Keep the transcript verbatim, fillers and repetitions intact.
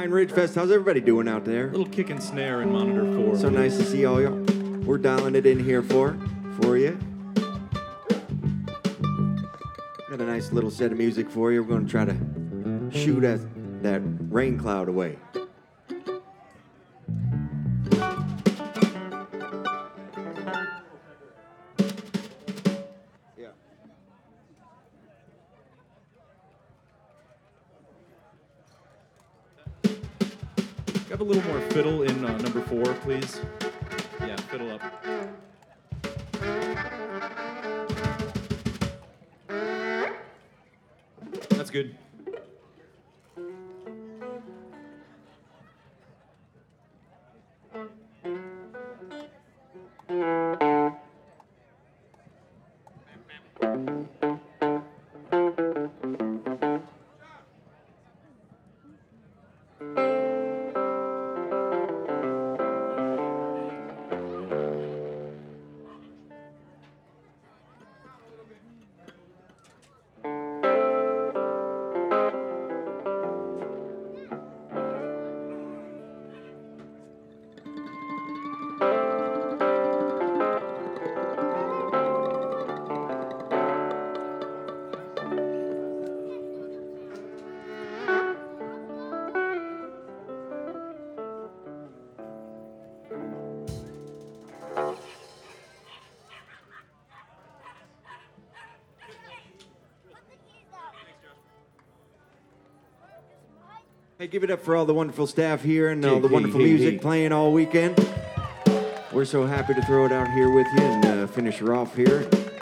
Pine Ridge Fest. How's everybody doing out there? Little kick and snare in monitor four. So nice to see all y'all. We're dialing it in here for for you. Got a nice little set of music for you. We're going to try to shoot at that rain cloud away. Yeah. Have a little more fiddle in uh, number four, please. Yeah, fiddle up. That's good. Hey, give it up for all the wonderful staff here and all Hey, the hey, wonderful hey, music hey. playing all weekend. We're so happy to throw it out here with you and uh, finish her off here.